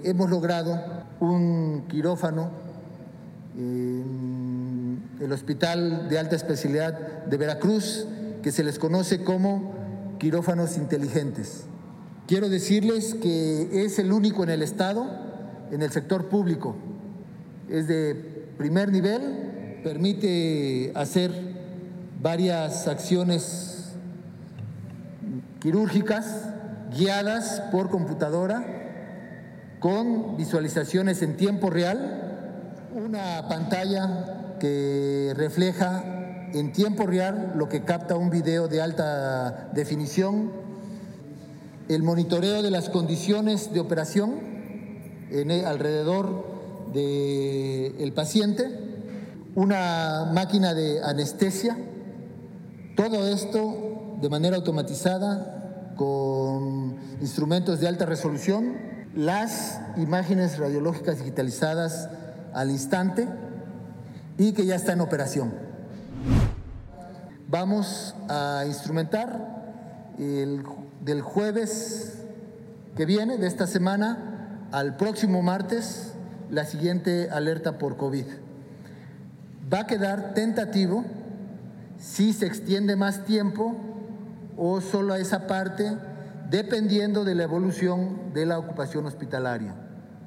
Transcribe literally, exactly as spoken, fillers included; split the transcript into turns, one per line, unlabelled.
hemos logrado un quirófano en el Hospital de Alta Especialidad de Veracruz, que se les conoce como quirófanos inteligentes. Quiero decirles que es el único en el Estado, en el sector público. Es de primer nivel, permite hacer varias acciones quirúrgicas guiadas por computadora con visualizaciones en tiempo real, una pantalla que refleja en tiempo real lo que capta un video de alta definición, el monitoreo de las condiciones de operación en el, alrededor del paciente, una máquina de anestesia, todo esto de manera automatizada con instrumentos de alta resolución, las imágenes radiológicas digitalizadas al instante y que ya está en operación. Vamos a instrumentar el, del jueves que viene, de esta semana, al próximo martes, la siguiente alerta por COVID. Va a quedar tentativo si se extiende más tiempo o solo a esa parte, dependiendo de la evolución de la ocupación hospitalaria.